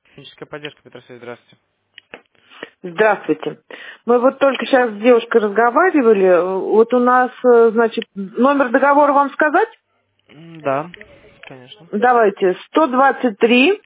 Техническая поддержка, Петр Сергеевич, здравствуйте. Здравствуйте. Мы вот только сейчас с девушкой разговаривали. Вот у нас, значит, номер договора вам сказать? Да, конечно. Давайте. 123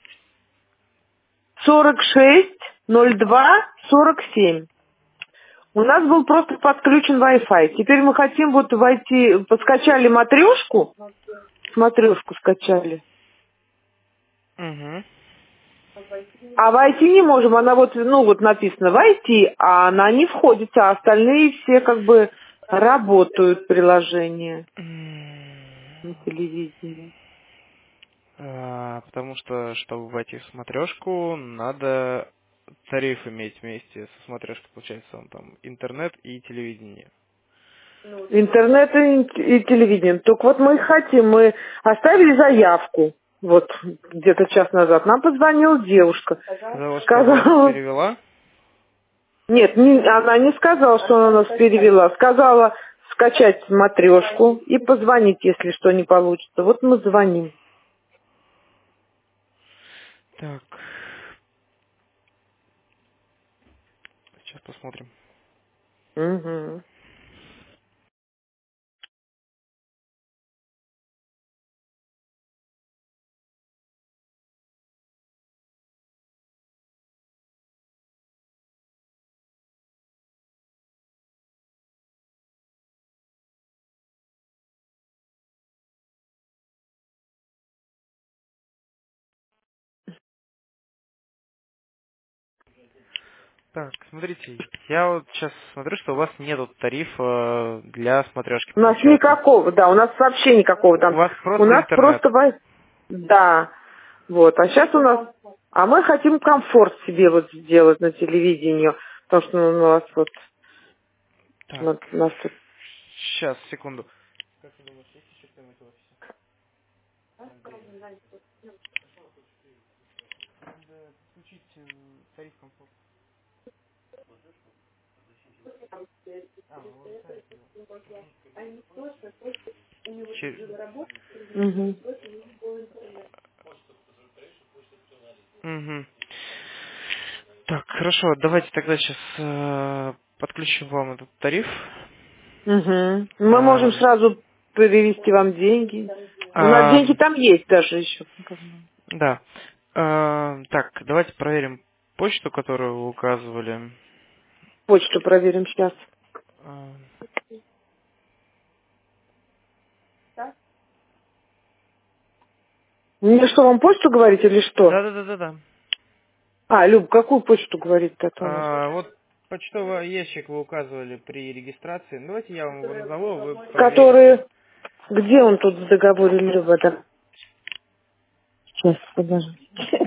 46 02 47. У нас был просто подключен Wi-Fi. Теперь мы хотим вот войти, подскачали матрешку скачали. Угу. А войти не можем, она вот, ну вот написано войти, а она не входит, а остальные все как бы работают приложения на телевидении. Потому что, чтобы войти в смотрешку, надо тариф иметь вместе со смотрешкой, получается, он там интернет и телевидение. Интернет и телевидение. Только вот мы хотим, мы оставили заявку. Вот где-то час назад нам позвонила девушка. Сказала, что она вас Сказала, перевела? нет, она не сказала, что она нас перевела. Сказала скачать смотрешку и позвонить, если что не получится. Вот мы звоним. Так, сейчас посмотрим. Угу. Так, смотрите, я вот сейчас смотрю, что у вас нету тарифа для смотрешки, У нас получается. никакого, да, у нас вообще никакого У там. вас У просто нас интернет. просто, да, вот. А сейчас у нас, а мы хотим комфорт себе вот сделать на телевидении, потому что у нас вот, Так, вот у нас тут. сейчас, секунду. Как ты думаешь, есть еще кто-нибудь в офисе? Андрей. Надо подключить тариф комфорт. Ну вы сами Угу. Угу. Так, хорошо, давайте тогда сейчас подключим вам этот тариф. Угу. Мы можем А, сразу перевести вам деньги. У нас а, деньги там есть даже еще. да. Так, давайте проверим почту, которую вы указывали. Почту проверим сейчас. А, Мне что, вам почту говорить или что? Да-да-да-да-да. А, Люб, какую почту говорит-то у нас? Вот почтовый ящик вы указывали при регистрации. Ну, давайте я вам его назову, а вы проверите. Которые... Где он тут в договоре, Люба? Да? Сейчас, подожди.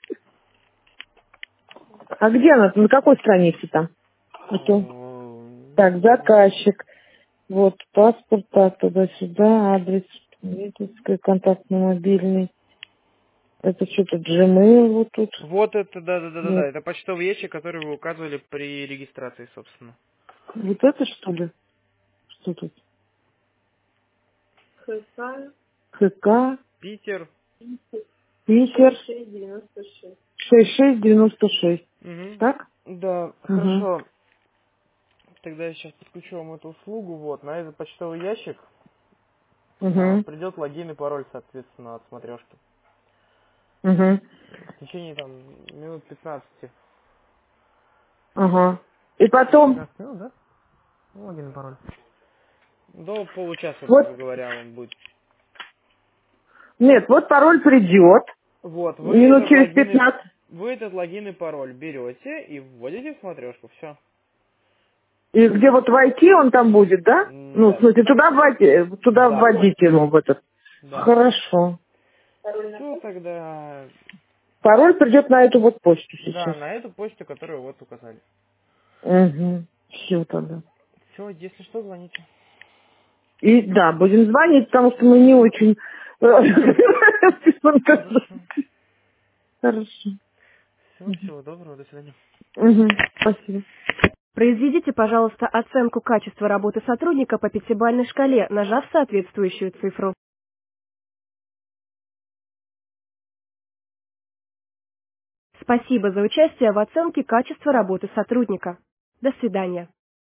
А где она? На какой странице там? Это... Не Так, помню. заказчик. Вот, паспорт, так, туда-сюда, адрес, родительский, контактный, мобильный. Это что-то Gmail вот тут. Вот это, да-да-да-да, Нет. это почтовый ящик, который вы указывали при регистрации, собственно. Вот это что ли? Что тут? ХК, Питер. Питер, 6696. Угу. Так? Да, Угу. хорошо. Тогда я сейчас подключу вам эту услугу. Вот, на этот почтовый ящик Угу. придет логин и пароль, соответственно, от смотрешки. Угу. В течение там минут 15. Ага. И потом, 15 минут, да? Ну, логин и пароль. До получаса, вот, грубо говоря, он будет. нет, вот пароль придет, Вот, минут через 15. вы этот логин и пароль берете и вводите в смотрешку. Все. И где вот войти он там будет, да? Ну, в Да. смысле, туда Да. вводить его в этот. Да. Хорошо. Все тогда. Пароль придет на эту вот почту Да, сейчас. на эту почту, которую вот указали. Угу. Все тогда. Все, если что, звоните. И да, будем звонить, потому что мы не очень разбираемся в интернете. Хорошо. Хорошо. Все, всего доброго, до свидания. Угу. Спасибо. Произведите, пожалуйста, оценку качества работы сотрудника по пятибалльной шкале, нажав соответствующую цифру. Спасибо за участие в оценке качества работы сотрудника. До свидания.